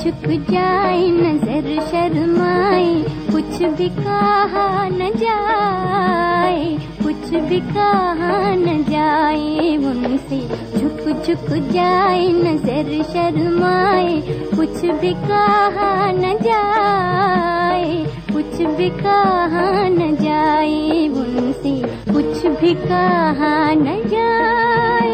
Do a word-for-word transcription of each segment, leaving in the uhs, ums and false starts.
झुक जाए नजर शर्माए, कुछ भी कहा न जाए, कुछ भी कहा न जाए उनसे। झुक झुक जाए नजर शर्माए, कुछ भी कहा न जाए, कुछ भी कहा न जाए उनसे, कुछ भी कहा न जाए।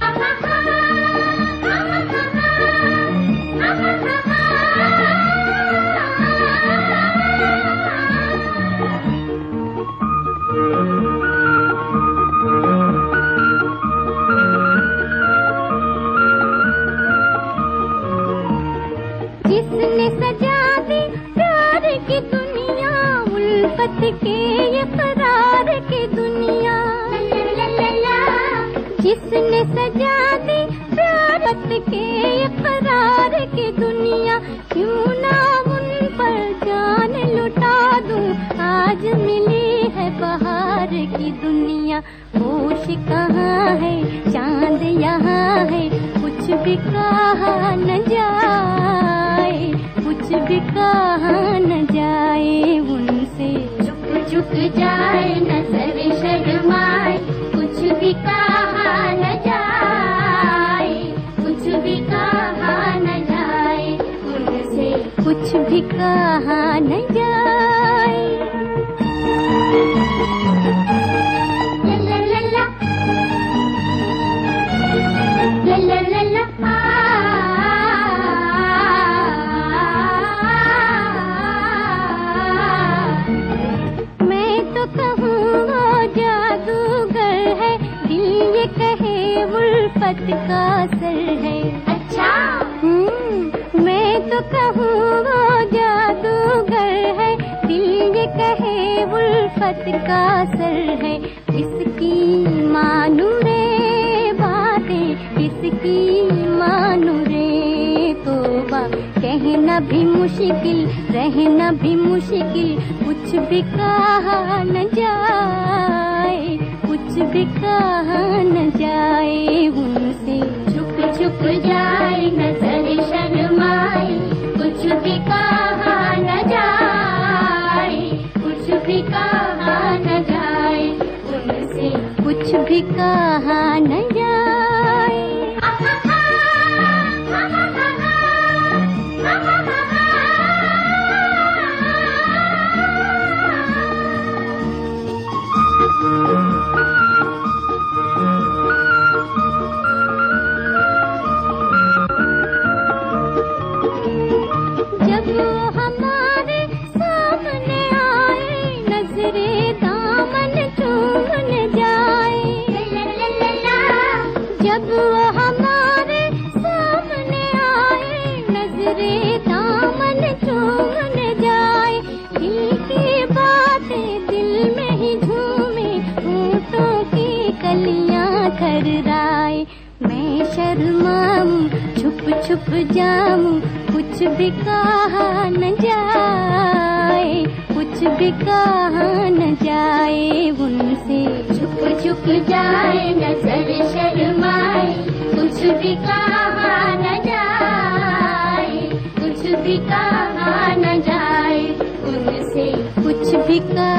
जिसने सजा दी प्यार की दुनिया, उल्फत के इकरार की दुनिया, जिसने सजा दी प्यार के इकरार की दुनिया, क्यों ना उन पर जान लुटा दूं। आज मिली है बहार की दुनिया, होश कहाँ है चांद यहाँ है, कुछ भी कहा न जाए, कुछ भी कहा न जाए उनसे। झुक झुक जाए नजर शर्माए, कुछ भी कहा न जाए, कुछ भी कहा न जाए उनसे, कुछ भी कहा न जाए। ला ला ला ला ला ला ला मैं तो कहूँ वो जादूगर है, दिल ये कहे उल्फत का असर है। अच्छा हम्म मैं तो कहूँ वो जादूगर है, दिल ये कहे उल्फत का असर है। इसकी मानू रे बातें, इसकी मानू रे तौबा, कहना भी मुश्किल रहना भी मुश्किल, कुछ भी कहा न जाए, कुछ भी कहा न जाए उनसे। झुक झुक जाए नजर शर्माए, कुछ भी कहा न जाए, कुछ भी कहा न जाए उनसे, कुछ भी कहा न जाए। जब वो हमारे सामने आए, नजरे दामन चूमने जाए, जब वो हमारे सामने आए, नजरे दामन चूमने जाए, दिल की बातें दिल में ही झूमे, होठों की कलियां थर्राए। मैं शर्माऊं छुप छुप जाऊं, कुछ भी कहा न जाए, कुछ भी कहा न जाए उनसे। झुक झुक जाए नजर शर्माए, कुछ भी कहा न जाए, कुछ भी कहा न जाए उनसे, कुछ भी कहा